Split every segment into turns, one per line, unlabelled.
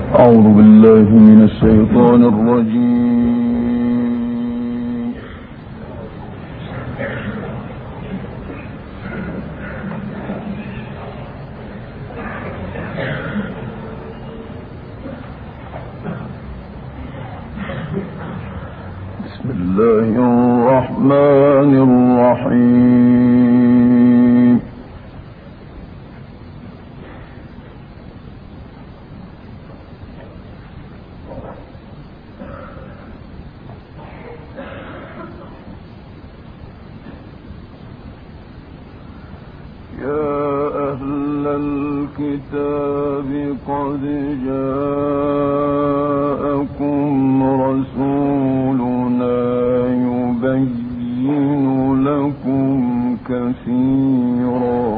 أعوذ بالله من الشيطان الرجيم. بسم الله الرحمن الرحيم. الكتاب قد جاءكم رسولنا يبين لكم كثيرا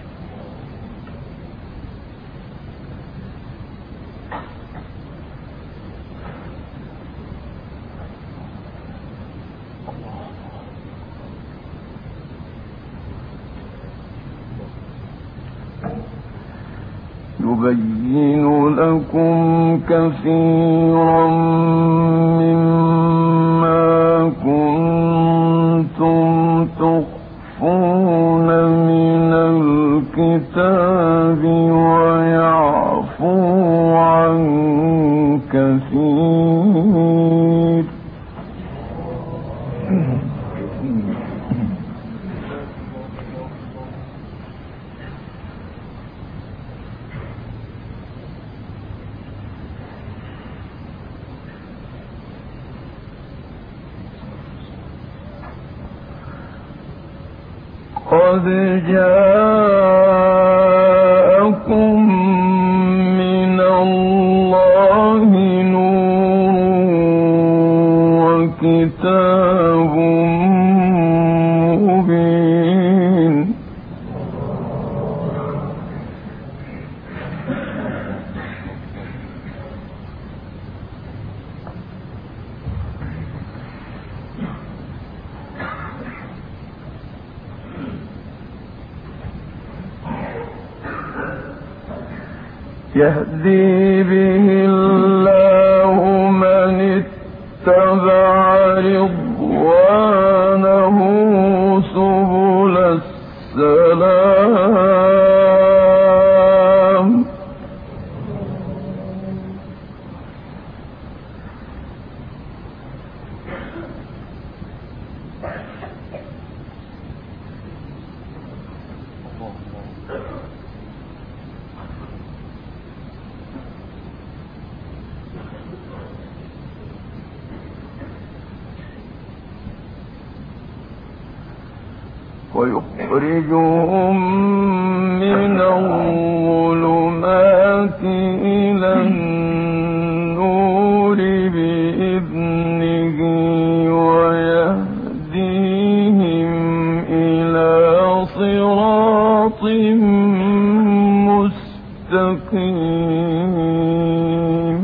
مما كنتم تخفون من الكتاب ويعفو عن كثير. قد جاءكم من الله نور وكتاب مبين. يهدي به الله من اتبع رضوانه سبل السلام. ويخرجهم من الظلمات إلى النور بإذنه ويهديهم إلى صراط مستقيم.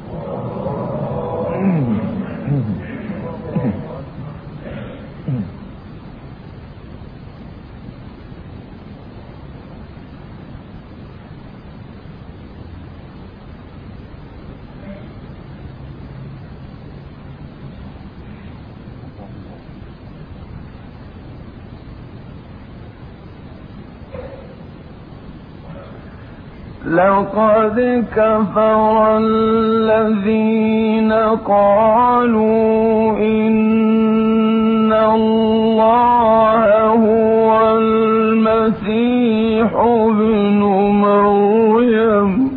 لقد كفر الذين قالوا إن الله هو المسيح ابن مريم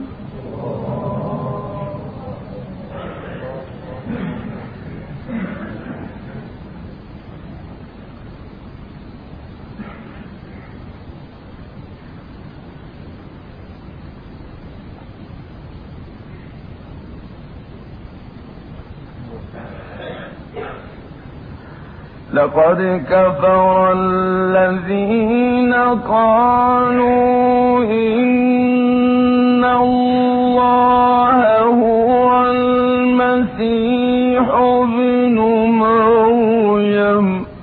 لقد كفر الذين قالوا إن الله هو المسيح ابن مريم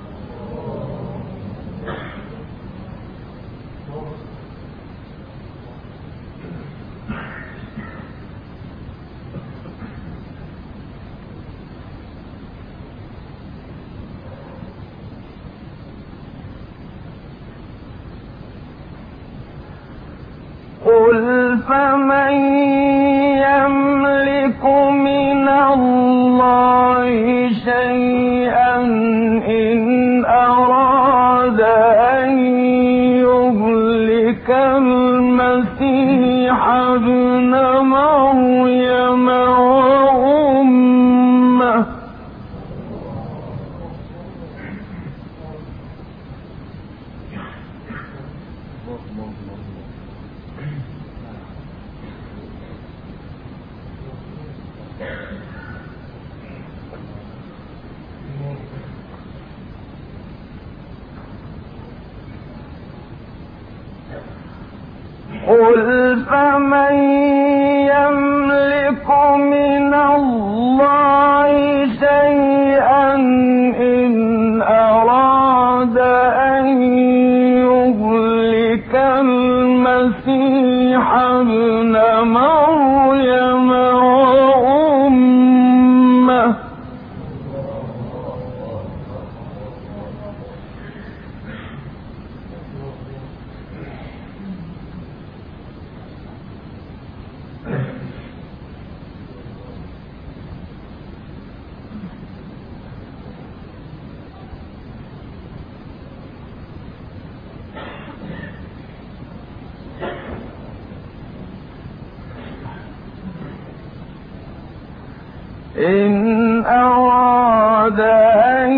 فمن يملك من الله شيئا إن أراد أن يهلك المسيح ابن مريم وأمه قل فمن يملك من الله شيئا إن أراد أن يهلك المسيح ابن مريم وأمه إن أراد أن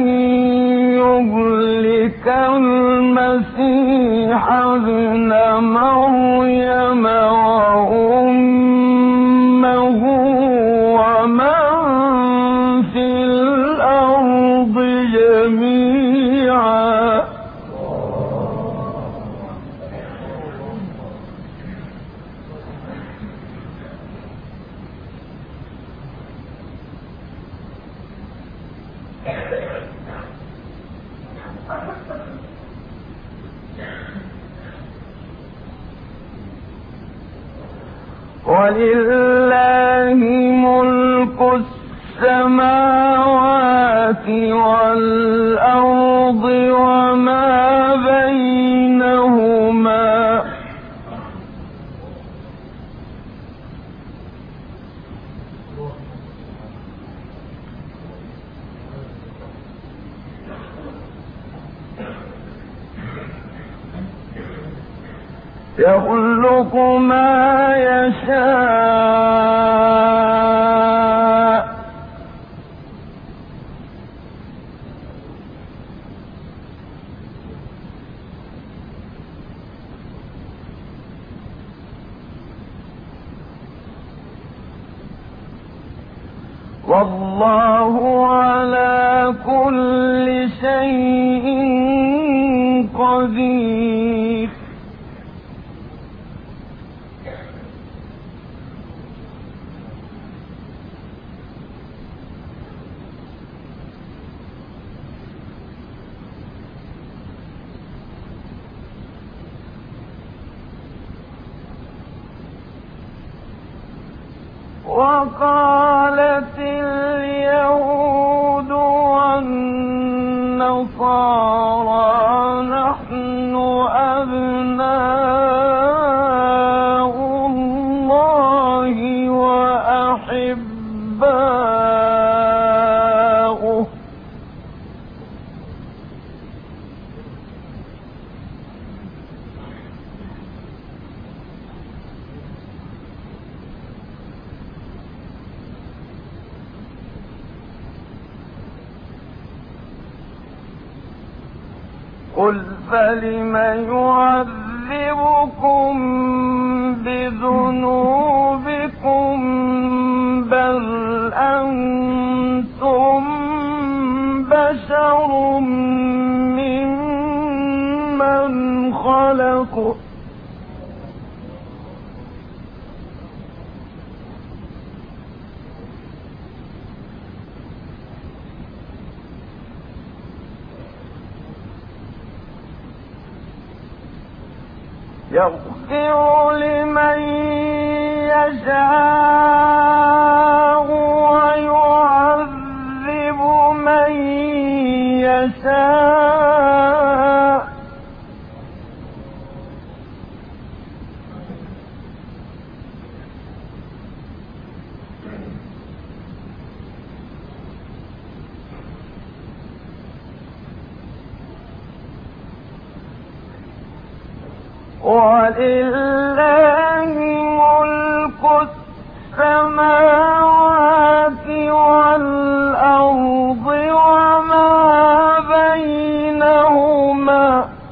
يهلك المسيح ابن مريم وأمه ومن في الأرض جميعا ولله ملك السماوات والأرض وما بينهما يخلق ما يشاء والله على كل شيء قدير وقالت اليهود والنصارى نحن أبناء الله وأحباؤه قل فلم يعذبكم بذنوبكم بل أنتم بشر ممن خلق يغفر لمن يشاء ويعذب من يشاء ولله ملك السماوات والأرض وما بينهما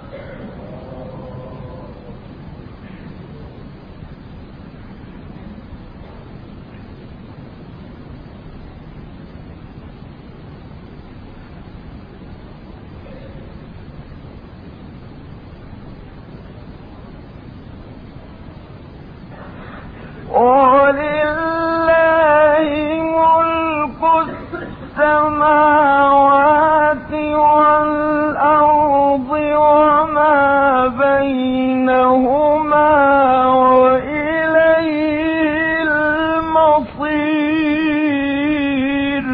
ولله ملك السماوات والأرض وما بينهما وإليه المصير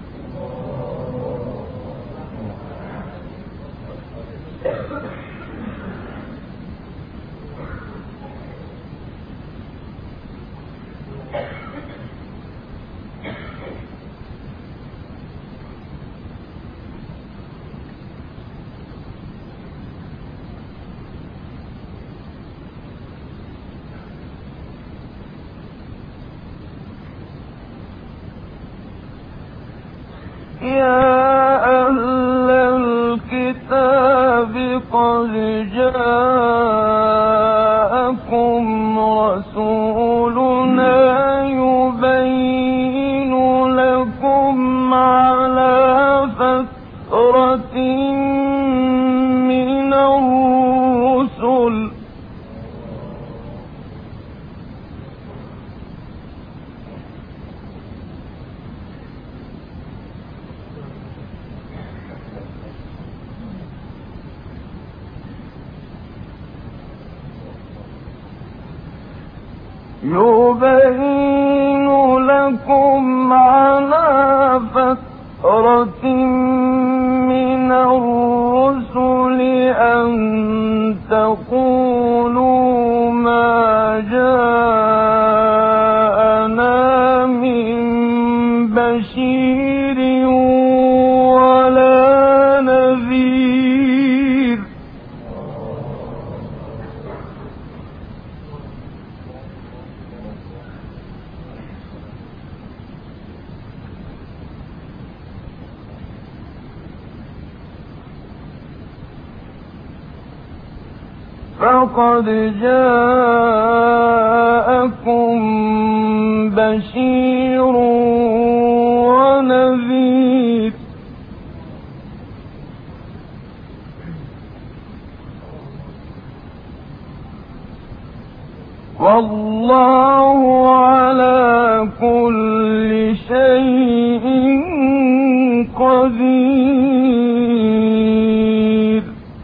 يا أهل الكتاب قد جاءكم رسولنا يبين لكم على فترة من الرسل أن تقولوا ما جاءنا من بشير ولا نذير فقد جاءكم بشير ونذير والله على كل شيء قدير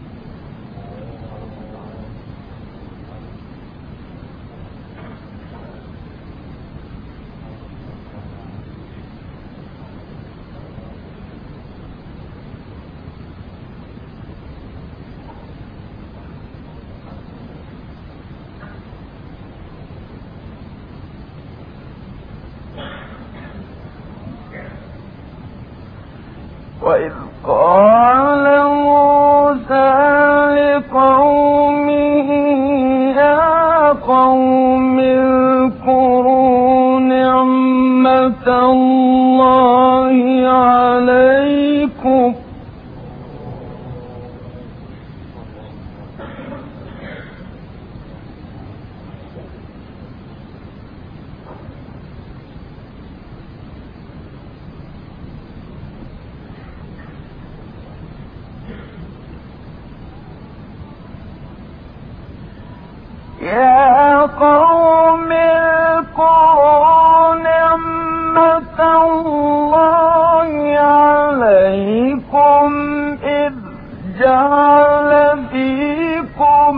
وإذ قال موسى لقومه يا قوم اذكروا نعمة الله عليكم يا قوم اذكروا نعمة الله عليكم إذ جعل فيكم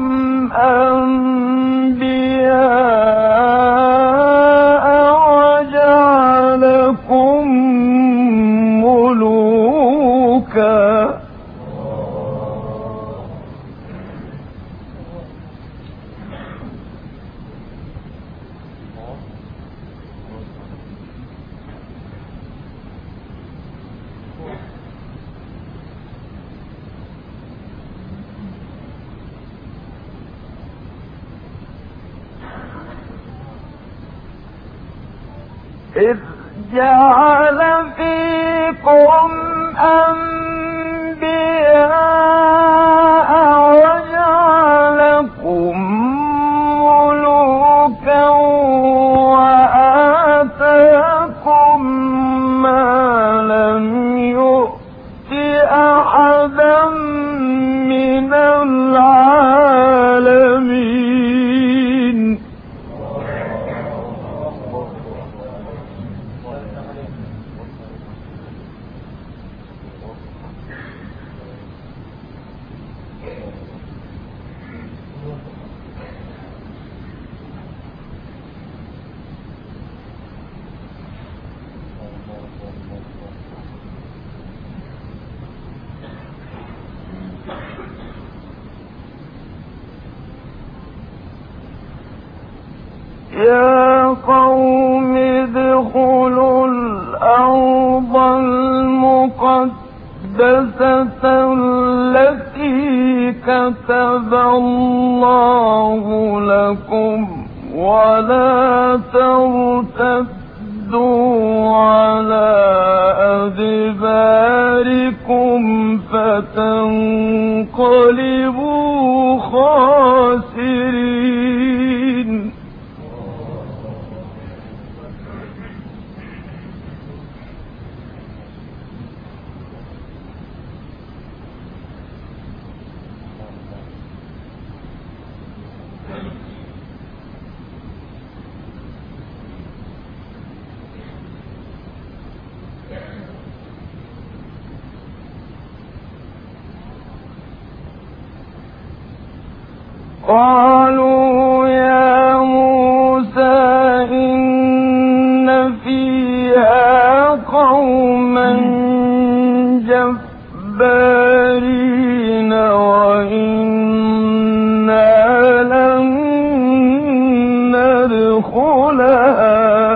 أنبياء وجعلكم ملوكا إذ جعل فيكم أنبياء وجعلكم ملوكا وآتاكم ما لم يؤت أحدا من العالمين. يا قوم ادخلوا الأرض المقدسة التي كتب الله لكم ولا ترتدوا على أدباركم فتنقلبوا خاسرين. قالوا يا موسى إن فيها قوما جبارين وإنا لن ندخلها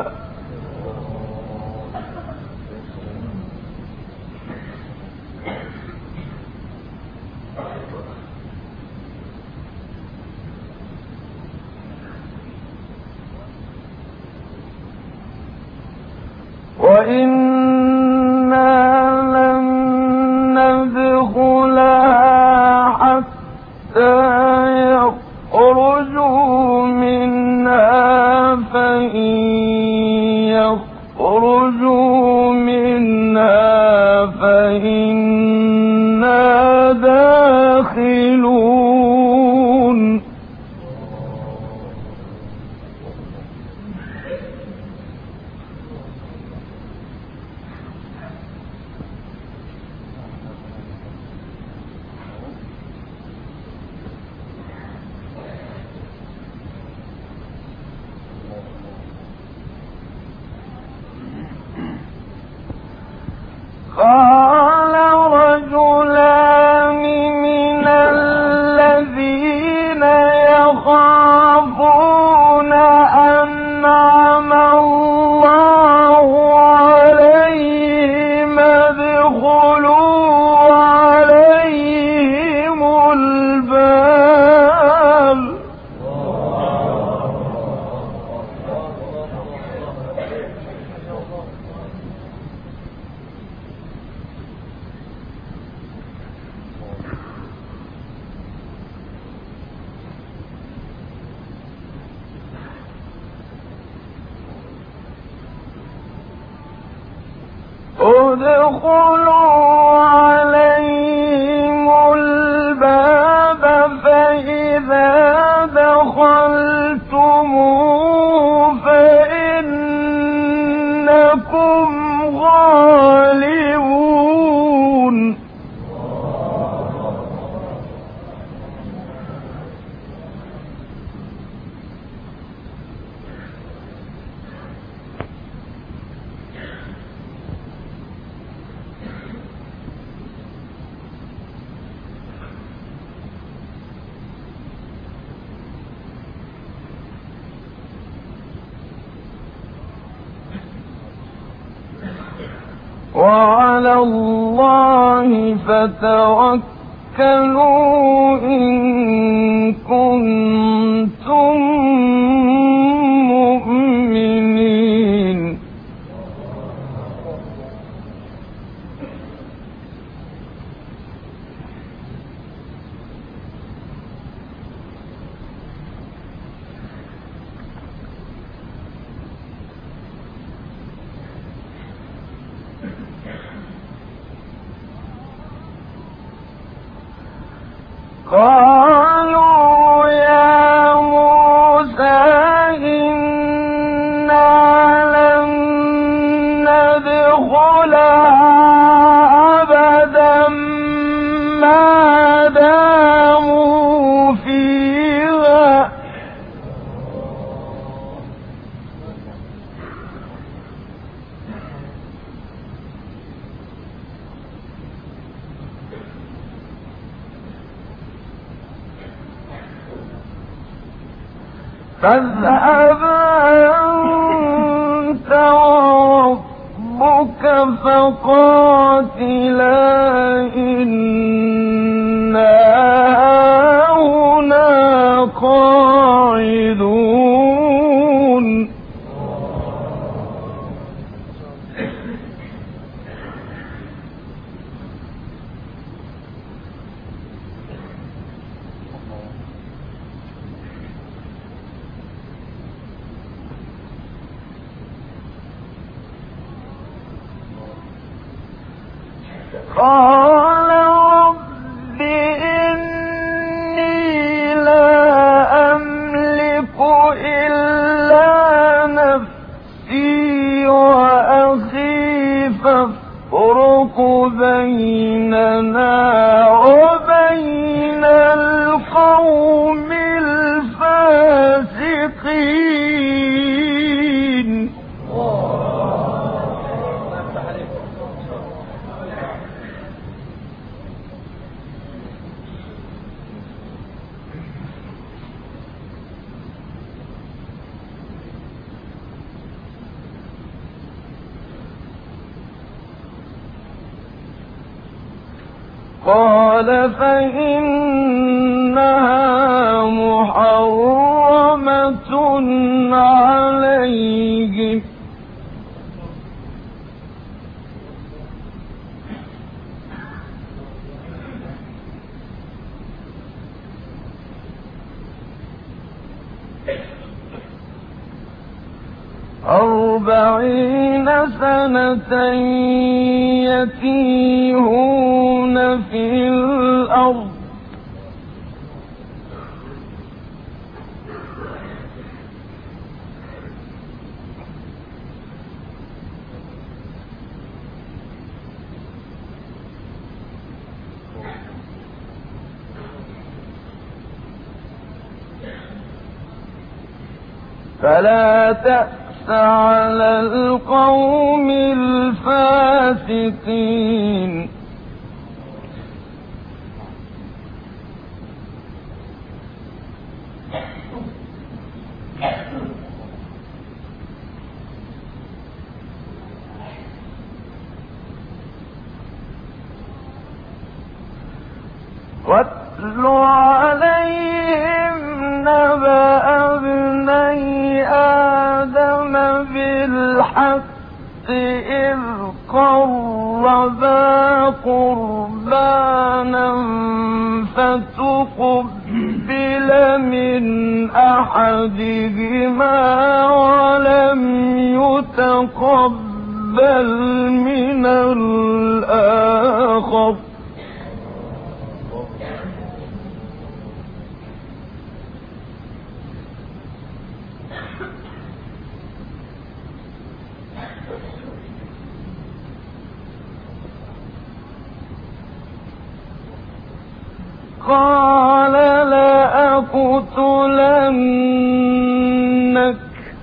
حتى يخرجوا منها فإن يخرجوا منها فإنا داخلون. قال رجلان من الذين يخافون أنعم الله عليهم ادخلوا عليهم الباب ادخلوا عليهم الباب فإذا دخلتموه فإنكم غالبون. وعلى الله فتوكلوا إن كنتم مؤمنين. قالوا يا موسى إنا لن ندخلها أبدا ما داموا فيها فاذهب أنت وربك فقاتلا إنا هنا قاعدون قال رب إني لا أملك إلا نفسي وأخي فافرق بيننا وبين القوم الفاسقين قال فإنها محرمة عليهم أربعين سنة يتيهون في الأرض فلا تأس على القوم الفاسقين واتل عليهم نبأ ابني آدم بالحق إذ قربا قربانا فتقبل من أحدهما ولم يتقبل من الآخر قال لأقتلنك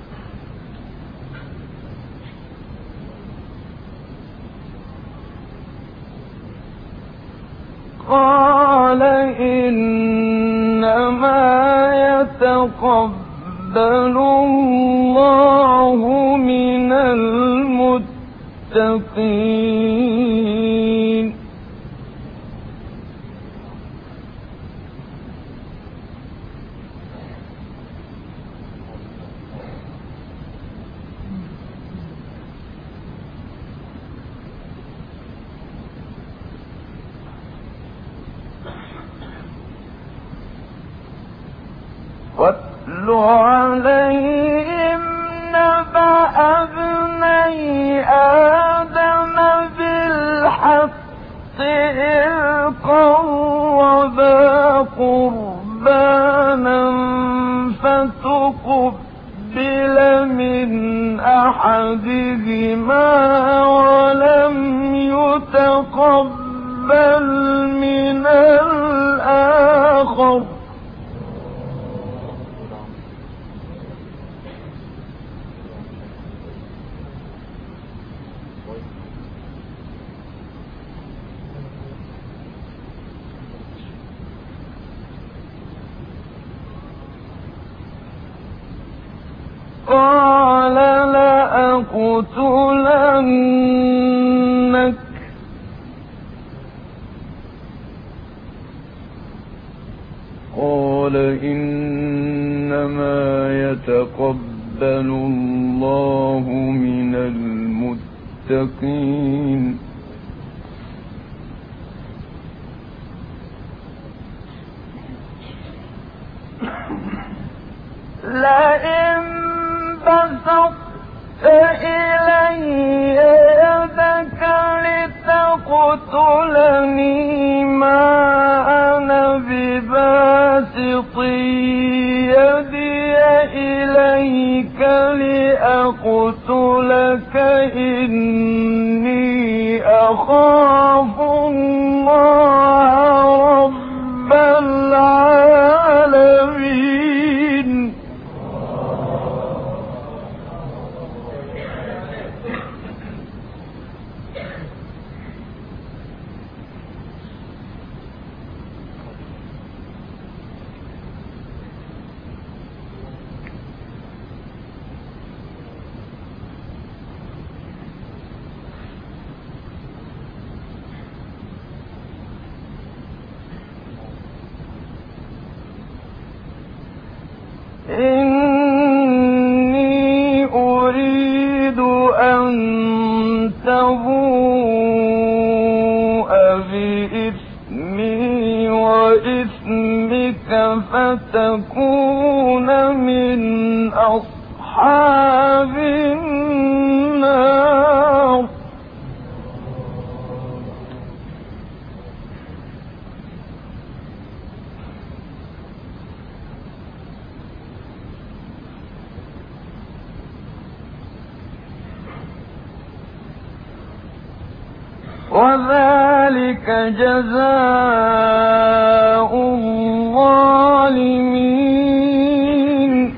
قال إنما يتقبل الله من المتقين واتل عليهم نبأ ابني آدم أحدهما ولم يتقبل من الآخر قال لأقتلنك قال إنما يتقبل الله من المتقين لئن بسطت إلي يدك لتقتلني ما أنا بباسط يدي إليك لأقتلك إني أخاف الله رب العالمين إني أريد أن تبوء بإثمي وإثمك فتكون من أصحاب النار وذلك جزاء الظالمين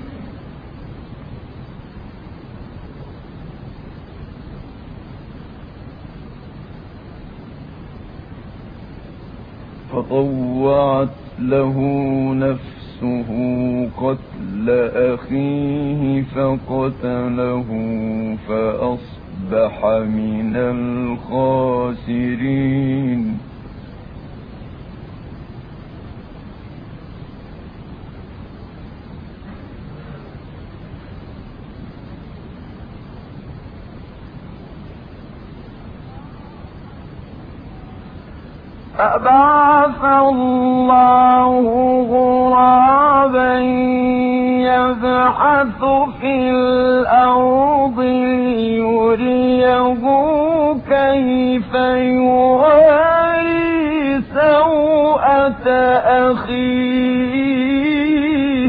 فطوعت له نفسه قتل أخيه فقتله فأصبح من الخاسرين فبعث الله غرابا يبحث في الأرض ليريه كيف يواري سوءة أخيه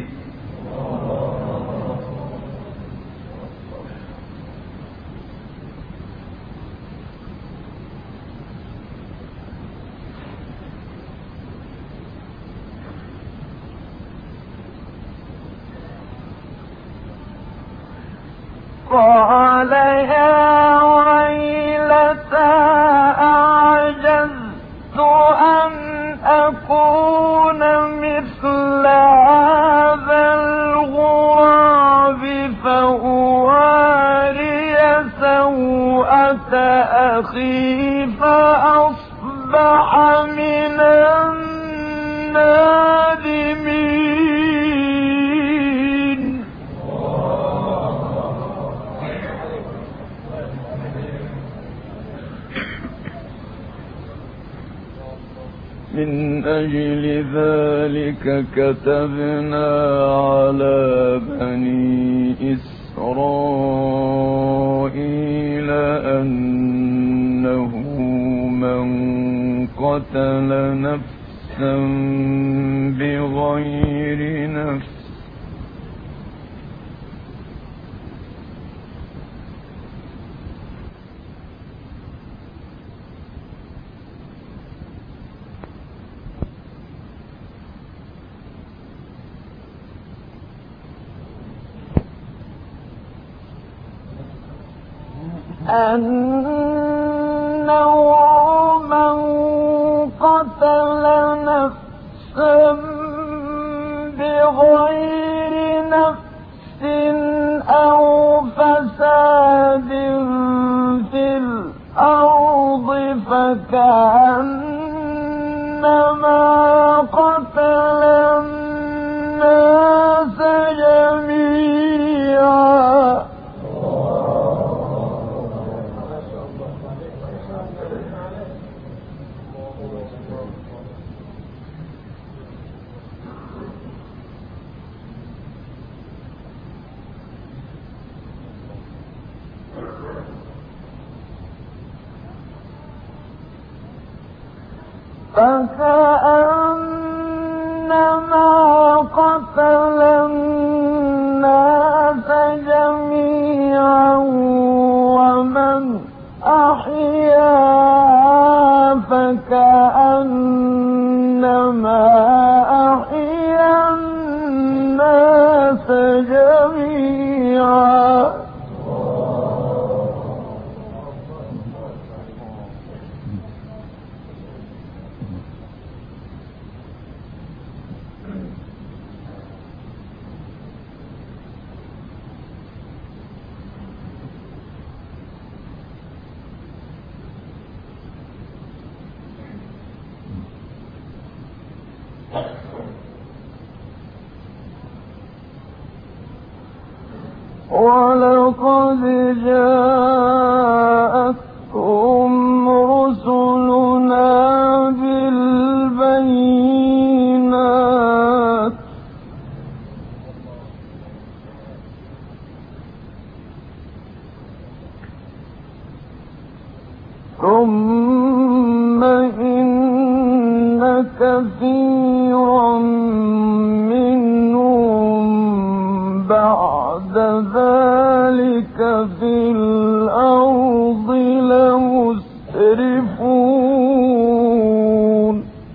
قال يا ويلتى أعجزت أن أكون مثل هذا الغراب فأواري سوءة أخي فأصبح من النادمين من أجل ذلك كتبنا على بني إسرائيل أنه من قتل نفسا بغير نفس
أنه من قتل نفسا بغير نفس أو فساد في الأرض فكأنما قتل الناس جميعا. فكأنما قتل الناس جميعا ومن أحياها فكأنما أحيا الناس جميعا. ولقد جاءتهم رسلنا بالبينات ثم إن كثيرا منهم بعد ذلك في الأرض لمسرفون.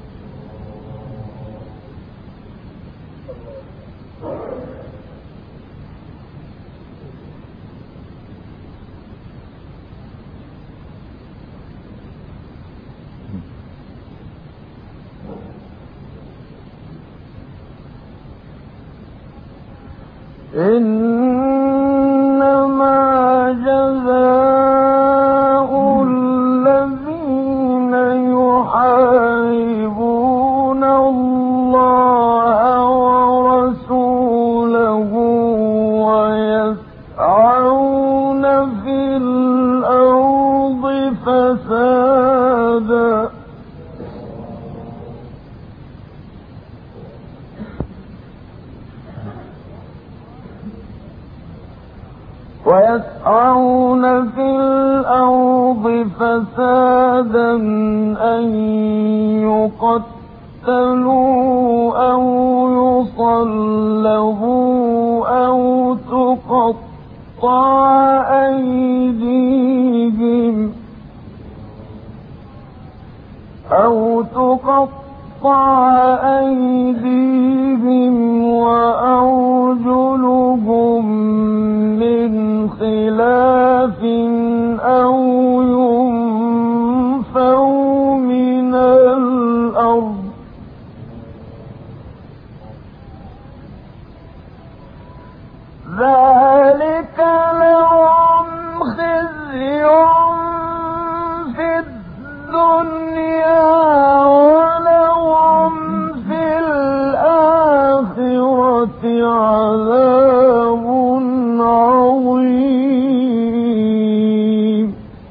إنما جزاء الذين يحاربون الله ورسوله ويسعون في الأرض فسادا أن يقتلوا أو يصلبوا أو تقطع أيديهم وأرجلهم من خلاف أو ينفوا من الأرض ذلك لهم خزي في الدنيا ولهم في الآخرة عذاب عظيم.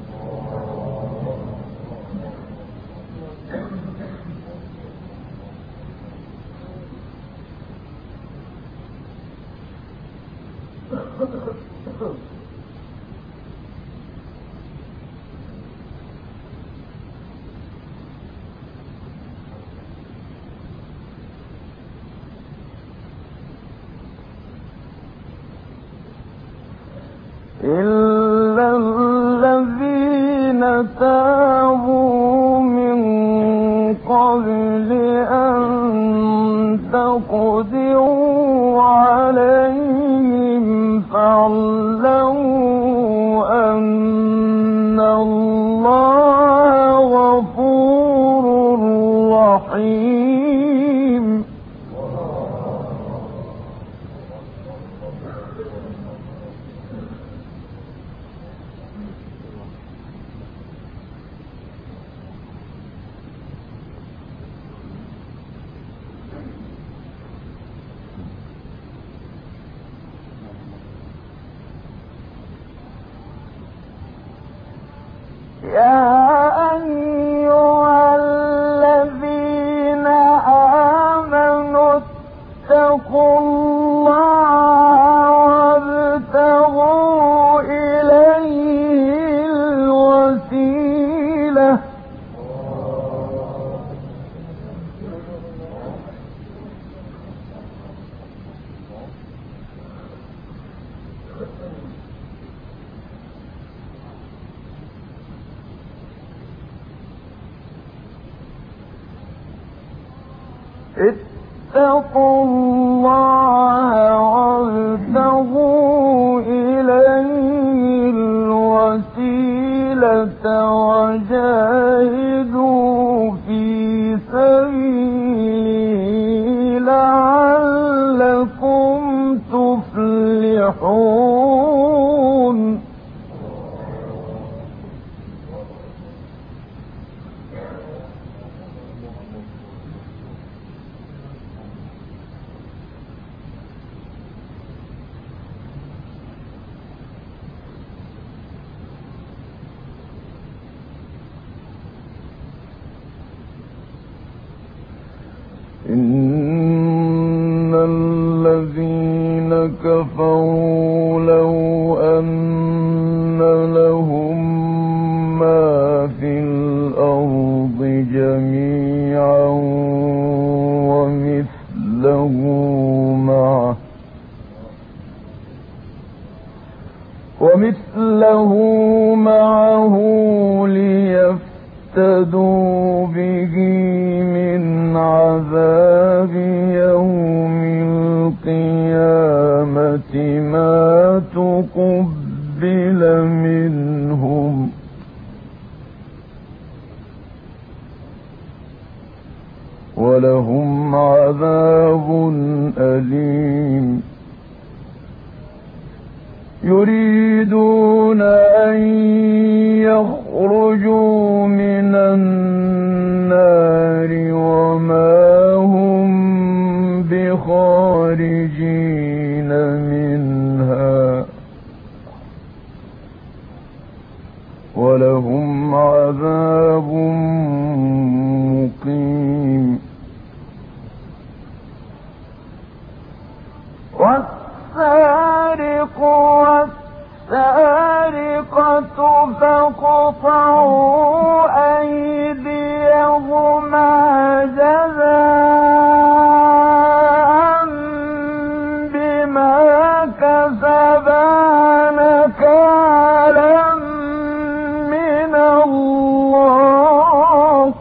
إلا الذين تابوا من قبل أن تقدروا عليهم فاعلموا أن يا أيها الذين آمنوا اتقوا الله وابتغوا إليه الوسيلة اتقوا الله وابتغوا إليه الوسيلة وجاهدوا في سبيله لعلكم تفلحون إن الذين كفروا لو أن لهم ما في الأرض جميعا ومثله معه ليفتدوا به من عذاب يوم القيامة ما تقبل منهم ولهم عذاب أليم يريدون أن يخرجوا من النار وما هم بخارجين منها ولهم عذاب مقيم والسارق والسارقة فاقطعوا أيديهما جزاء بما كسبا نكالا من الله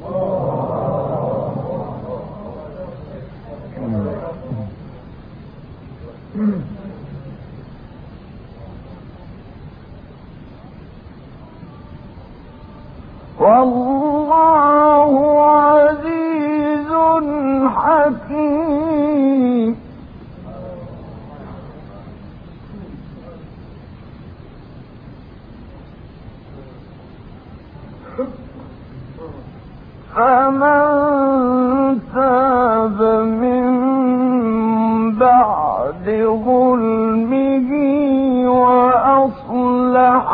والله عزيز حكيم فمن تاب من بعد ظلمه وأصلح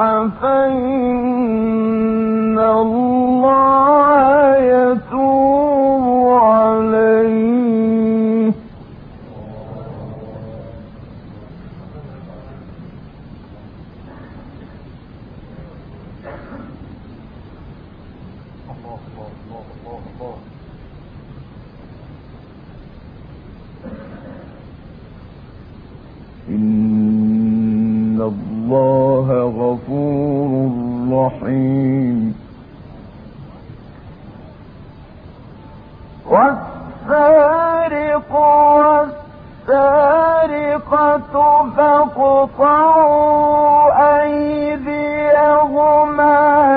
فإن الله يتوب عليه إن الله غفور رحيم والسارق والسارقة فاقطعوا أيديهما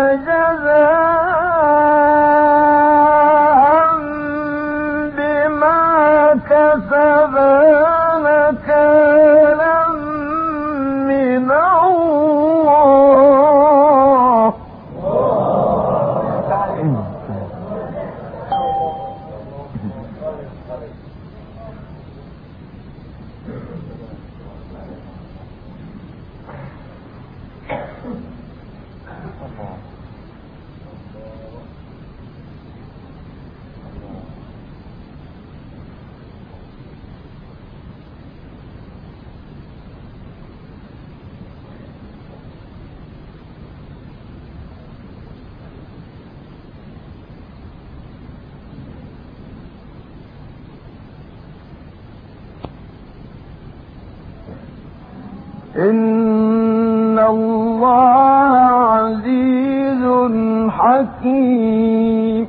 جزاء بما كسبا نكالا من الله إن الله عزيز حكيم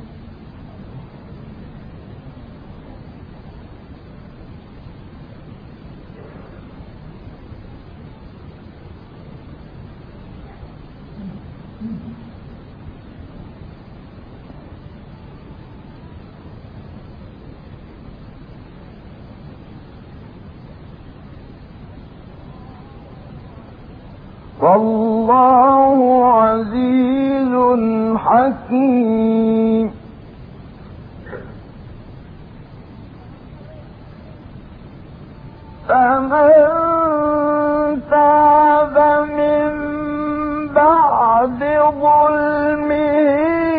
والله عزيز حكيم فمن تاب من بعد ظلمه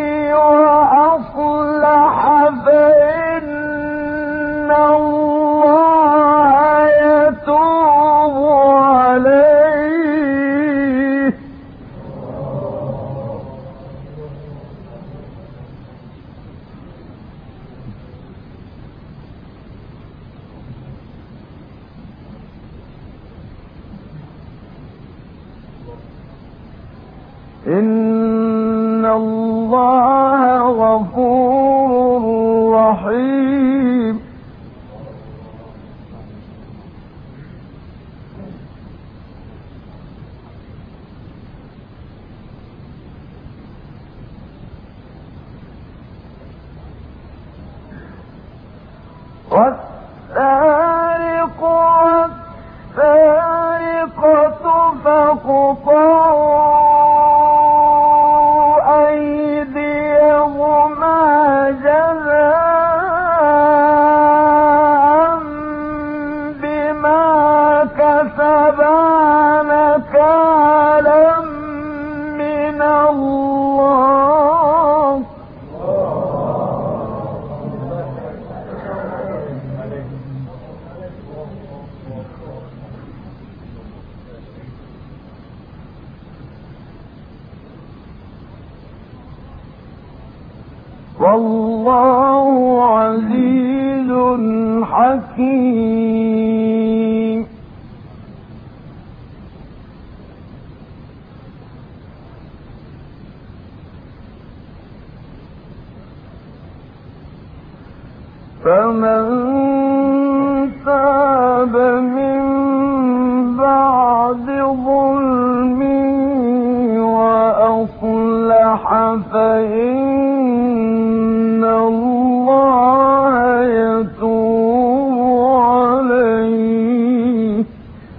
وأصلح فإن الله يتوب عليه إن الله غفور رحيم والسارق والسارقة فاقطعوا أيديهما جزاء بما كسبا نكالا من الله والله عزيز حكيم فمن تاب من بعد ظلمه وأصلح فإن الله يتوب عليه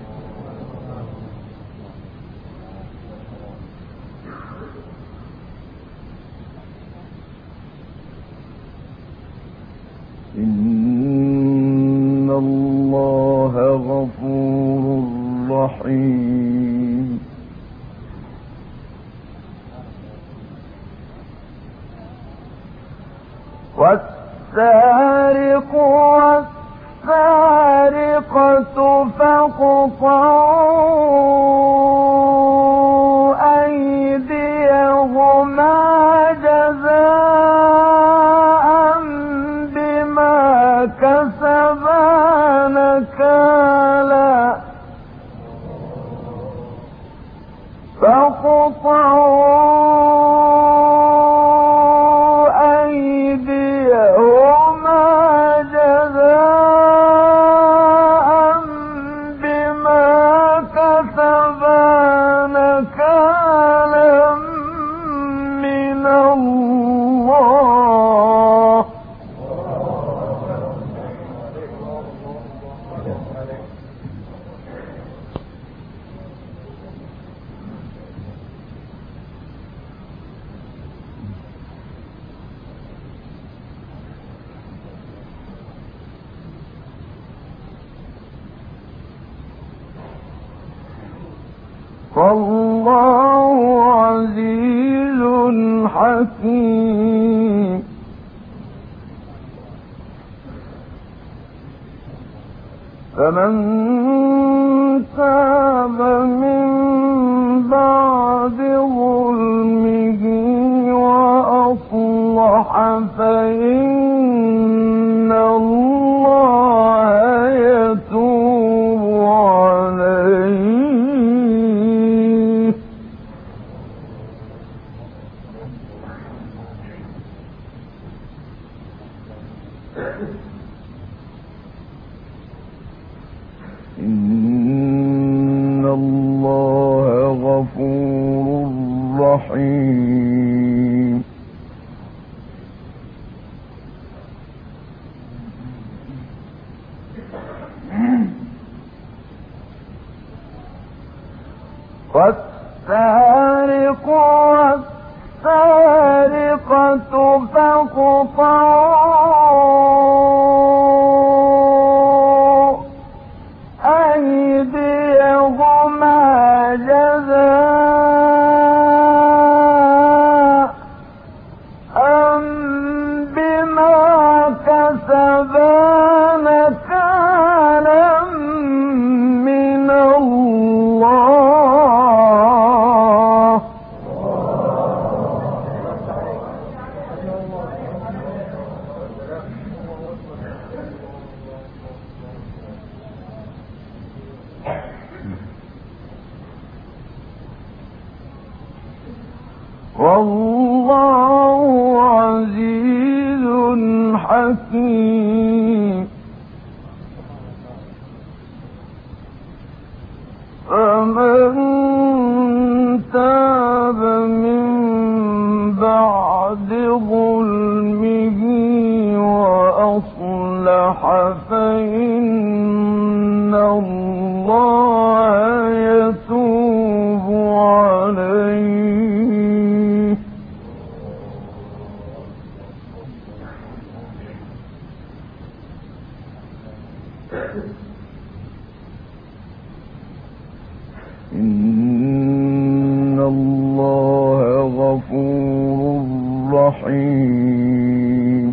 إن الله غفور رحيم والسارق والسارقة فاقطعوا أيديهما جزاء بما كسبا نكالا والله عزيز حكيم فمن تاب من بعد ظلمه وأصلح فإن الله يتوب عليه
إن الله غفور رحيم.
والسارق والسارقة فاقطعوا أيديهما جزاء بما كسبا نكالا من الله. والله عزيز حكيم. فمن تاب من بعد ظلمه وأصلح فإن الله يتوب عليه. إن الله غفور رحيم.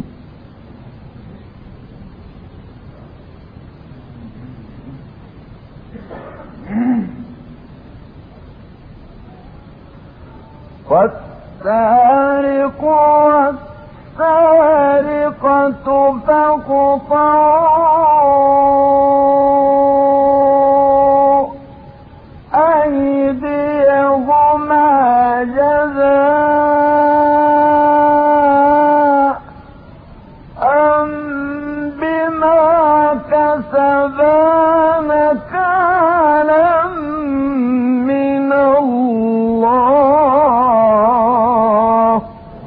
والسارق والسارقة فاقطعوا أيديهما جزاء بما كسبا نكالا من الله.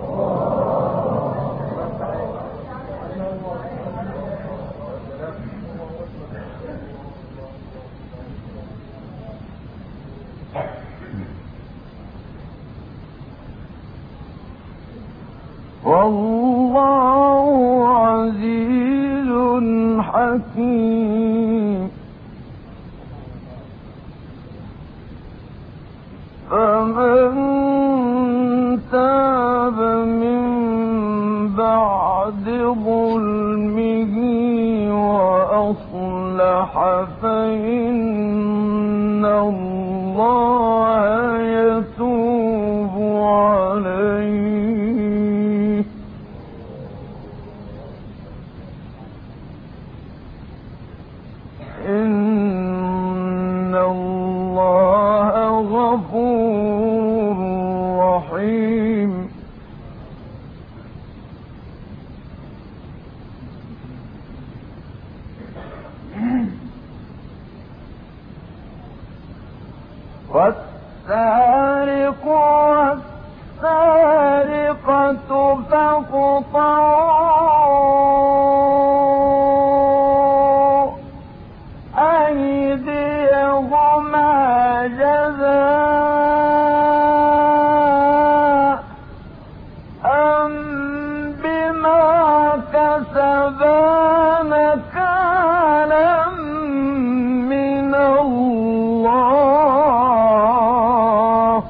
والله عزيز حكيم. فمن تاب من بعد ظلمه وأصلح فإن الله يتوب عليه. إن الله غفور رحيم. والسارق والسارقة فاقطعوا أيديهما جزاء بما كسبا نكالا من الله.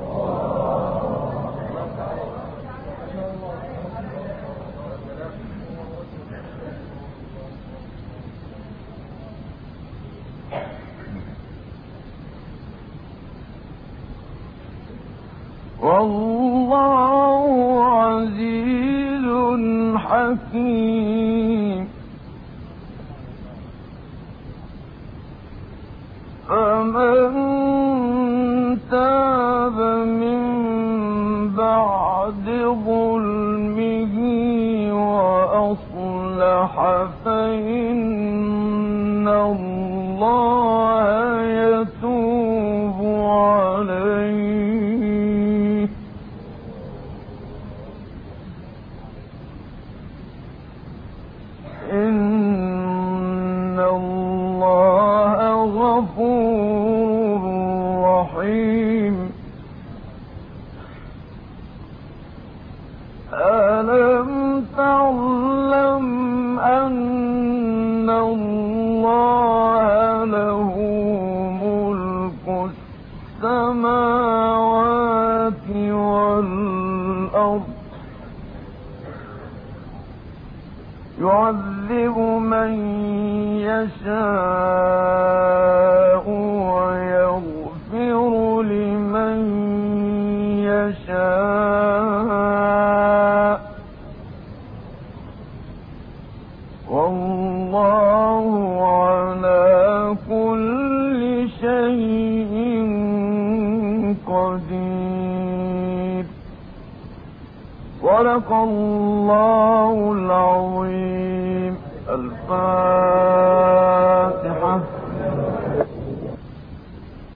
والله عزيز حكيم. فمن تاب من بعد ظلمه وأصلح فإن الله يتوب عليه إن الله غفور رحيم ألم تعلم أن الله له ملك السماوات والأرض يعذب من يشاء ويغفر لمن يشاء والله على كل شيء قدير صدق الله العظيم. الفاتحة.